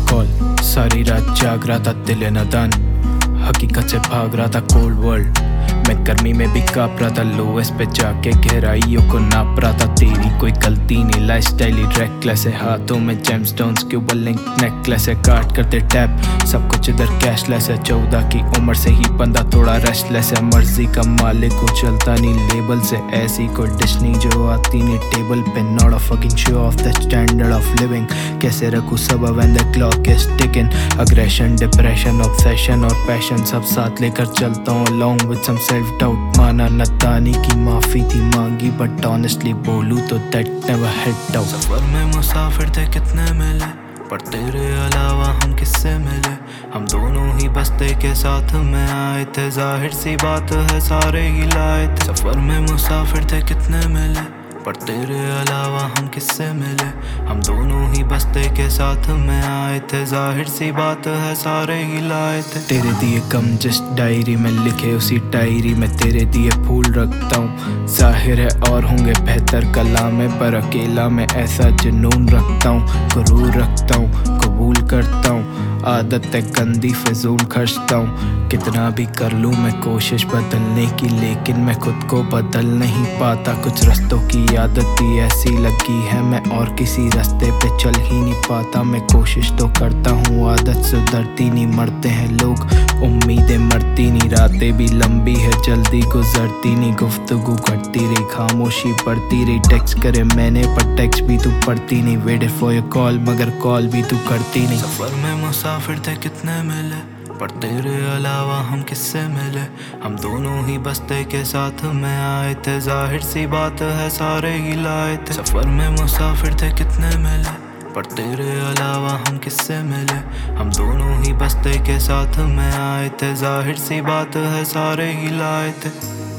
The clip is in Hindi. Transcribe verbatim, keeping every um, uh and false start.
कॉल। सारी रात जाग रहा था दिल नादान, हकीकत से भाग रहा था कोल्ड वर्ल्ड। मैं गर्मी में भी काँप रहा था, लोएस्ट पे जाके गहराइयों को नाप रहा था। तेरी कोई गलती नहीं, लाइफस्टाइल ही रेकलेस है। हाथों में जेमस्टोन्स के ऊपर लिंक नेकलेस है। काट करते टैप सब कुछ इधर कैशलेस है। चौदह की उम्र से ही बंदा थोड़ा रेस्टलेस है। मर्जी का मालिक को चलता नहीं लेबल से। ऐसी कोई डिश नहीं जो आती नहीं टेबल पे। Not a fucking show of the standard of living. कैसे रखूं सब when the clock is ticking. Aggression, depression, obsession और पैशन सब साथ लेकर चलता हूँ along with some self doubt. माना नदानी की माफी थी मांगी, बट ऑनेस्टली बोलूं तो दैट नेवर हेल्प्ड आउट। सफर में मुसाफिर थे कितने मिले, पर तेरे अलावा हम किससे मिले। हम दोनों ही बस्ते के साथ में आए थे, जाहिर सी बात है सारे ही लाए थे। सफर में मुसाफिर थे कितने मिले, पर तेरे अलावा हम किससे मिले। हम दोनों ही बस्ते के साथ में आए थे, जाहिर सी बात है सारे ही लाए थे। तेरे दिए कम जिस डायरी में लिखे, उसी डायरी में तेरे दिए फूल रखता हूँ। जाहिर है और होंगे बेहतर कलाम में, पर अकेला मैं ऐसा जुनून रखता हूँ। गुरूर रखता हूँ, कबूल करता हूँ, आदत है गंदी फिजूल खर्चता हूँ। कितना भी कर लूँ मैं कोशिश बदलने की, लेकिन मैं खुद को बदल नहीं पाता। कुछ रास्तों की आदत ही ऐसी लगी है, मैं और किसी रास्ते पे चल ही नहीं पाता। मैं कोशिश तो करता हूँ, आदत सुधरती नहीं। मरते हैं लोग, उम्मीदें मरती नहीं। रातें भी लंबी है, जल्दी गुजरती नहीं। गुफ्तगू घटती रही, खामोशी बढ़ती रही। टेक्स्ट करे मैंने पर टेक्स्ट भी तू पढ़ती नहीं। वेटेड फॉर योर कॉल मगर कॉल भी तू करती नहीं। सफर में मुसाफिर थे कितने मिले, पर तेरे अलावा हम किससे मिले। हम दोनों ही बस्ते के साथ में आए थे, जाहिर सी बात है सारे ही लाए थे। सफर में मुसाफिर थे कितने मिले, पर तेरे अलावा हम किससे मिले। हम दोनों ही बस्ते के साथ में आए थे, जाहिर सी बात है सारे ही लाए थे।